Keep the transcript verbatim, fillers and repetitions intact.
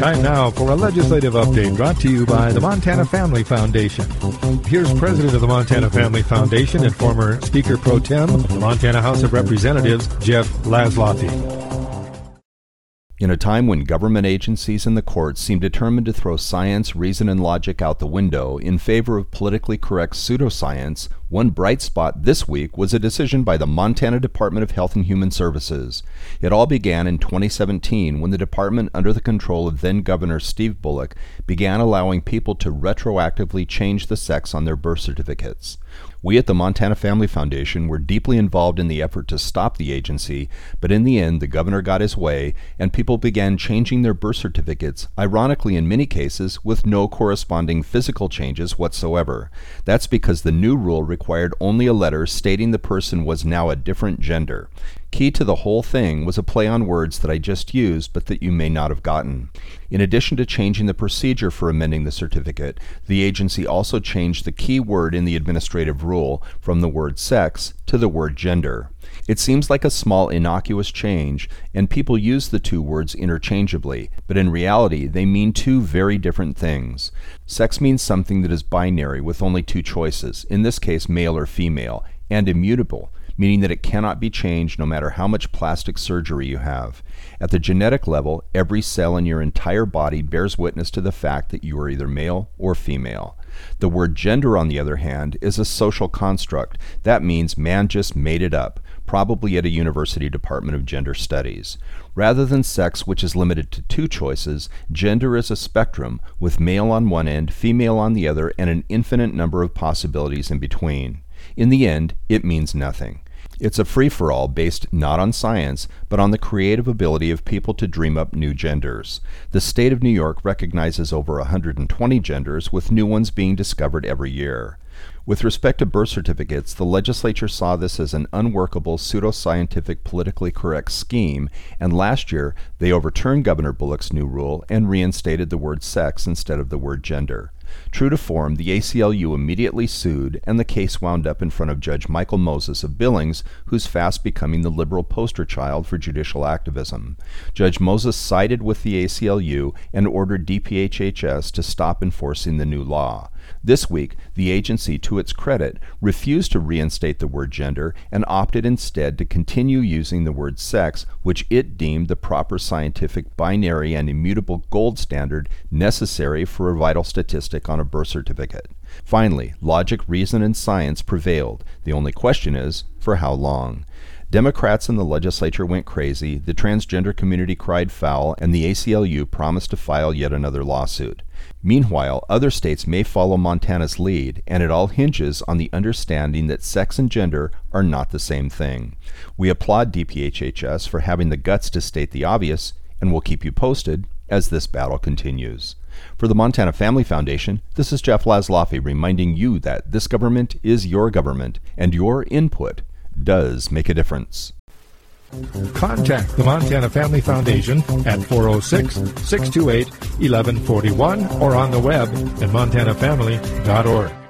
Time now for a legislative update brought to you by the Montana Family Foundation. Here's President of the Montana Family Foundation and former Speaker Pro Tem, the Montana House of Representatives, Jeff Laszloffy. In a time when government agencies and the courts seem determined to throw science, reason, and logic out the window in favor of politically correct pseudoscience, one bright spot this week was a decision by the Montana Department of Health and Human Services. It all began in twenty seventeen when the department, under the control of then-Governor Steve Bullock, began allowing people to retroactively change the sex on their birth certificates. We at the Montana Family Foundation were deeply involved in the effort to stop the agency, but in the end the governor got his way and people began changing their birth certificates, ironically in many cases with no corresponding physical changes whatsoever. That's because the new rule required only a letter stating the person was now a different gender. Key to the whole thing was a play on words that I just used but that you may not have gotten. In addition to changing the procedure for amending the certificate, the agency also changed the key word in the administrative rule from the word sex to the word gender. It seems like a small innocuous change, and people use the two words interchangeably, but in reality they mean two very different things. Sex means something that is binary with only two choices, in this case male or female, and immutable, meaning that it cannot be changed no matter how much plastic surgery you have. At the genetic level, every cell in your entire body bears witness to the fact that you are either male or female. The word gender, on the other hand, is a social construct. That means man just made it up, probably at a university department of gender studies. Rather than sex, which is limited to two choices, gender is a spectrum, with male on one end, female on the other, and an infinite number of possibilities in between. In the end, it means nothing. It's a free-for-all based not on science, but on the creative ability of people to dream up new genders. The state of New York recognizes over one hundred twenty genders, with new ones being discovered every year. With respect to birth certificates, the legislature saw this as an unworkable, pseudoscientific, politically correct scheme, and last year they overturned Governor Bullock's new rule and reinstated the word sex instead of the word gender. True to form, the A C L U immediately sued, and the case wound up in front of Judge Michael Moses of Billings, who's fast becoming the liberal poster child for judicial activism. Judge Moses sided with the A C L U and ordered D P H H S to stop enforcing the new law. This week, the agency, to its credit, refused to reinstate the word gender and opted instead to continue using the word sex, which it deemed the proper scientific binary and immutable gold standard necessary for a vital statistic on a birth certificate. Finally, logic, reason, and science prevailed. The only question is, for how long? Democrats in the legislature went crazy, the transgender community cried foul, and the A C L U promised to file yet another lawsuit. Meanwhile, other states may follow Montana's lead, and it all hinges on the understanding that sex and gender are not the same thing. We applaud D P H H S for having the guts to state the obvious, and we'll keep you posted as this battle continues. For the Montana Family Foundation, this is Jeff Laszloffy reminding you that this government is your government, and your input does make a difference. Contact the Montana Family Foundation at four oh six, six two eight, one one four one or on the web at montana family dot org.